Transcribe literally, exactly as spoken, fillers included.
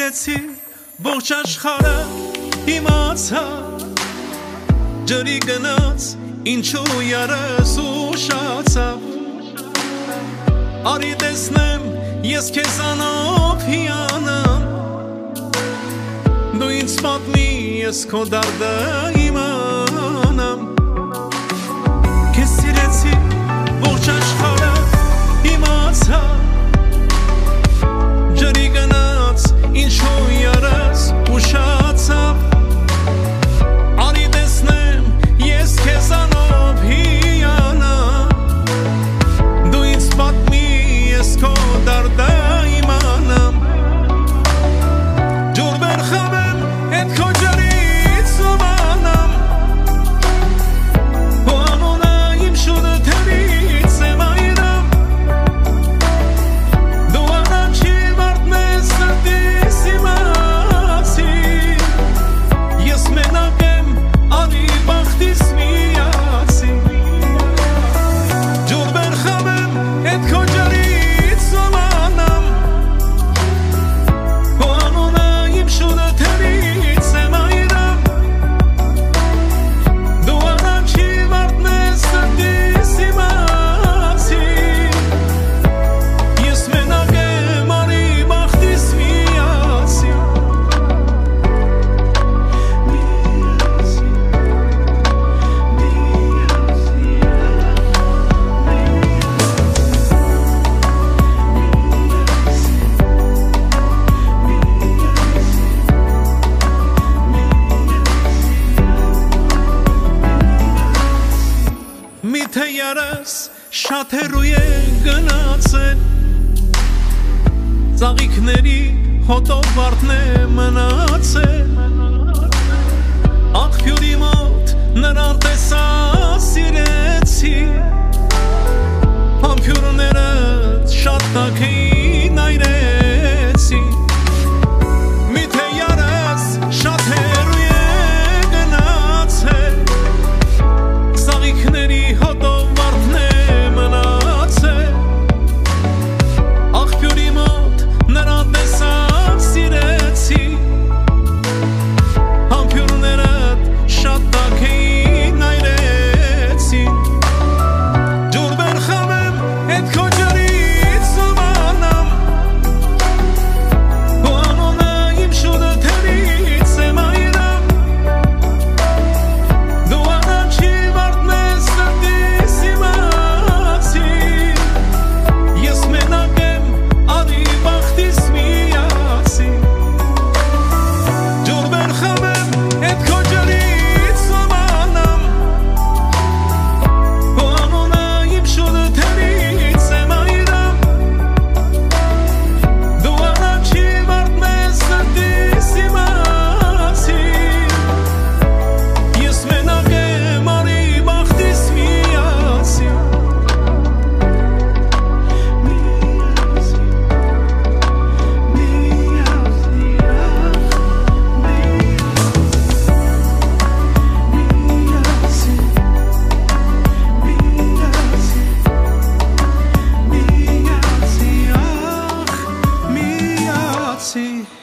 սիրեցի ողջ աշխարհը իմացա ջրի գնաց ինչու երես ուշացավ արի տեսնեմ ես քեզանով հիանամ դու ինձ պատմի ես քո դարդը իմանամ քեզ սիրեցի ողջ աշխարհը իմացա ջրի գնաց ինչու երես ուշացավ արի տեսնեմ ես քեզանով հիանամ դու ինձ պատմի ես քո դարդը իմանամ ջուր բերխավեմ հետ քո ջրից սովանամ քո անունը իմ շունը թերից եմ այրամ դու առաջին մարդն ես սրտիս իմացի ես մենակ եմ արի բախտիս միացի ջուր բերխավեմ հետ քո ջրից սովանամ քո անունը իմ շունը թերից եմ այրամ դու առաջին մարդն ես սրտիս իմացի ես մենակ եմ արի բախտիս միացի Միթե երես շատ հեռու է գնացել ծաղիկների հոտով վարդն է մնացել աղբյուրի մոտ նրան տեսա սիրեցի համբյուրներդ շատ տաք էին այրեցի միթե երես շատ հեռու է գնացել ծաղիկների հոտով վարդն է մնացել աղբյուրի մոտ նրան տեսա սիրեցի համբյուրներդ շատ տաք էին այրեցի ջուր բերխավեմ հետ քո ջրից սովանամ քո անունը իմ շունը թերից եմ այրամ դու առաջին մարդն ես սրտիս իմացի ես մենակ եմ արի բախտիս միացի ջուր բերխավեմ հետ քո ջրից սովանամ քո անունը իմ շունը թերից եմ այրամ դու առաջին մարդն ես սրտիս իմացի ես մենակ եմ արի բախտիս միացի միացի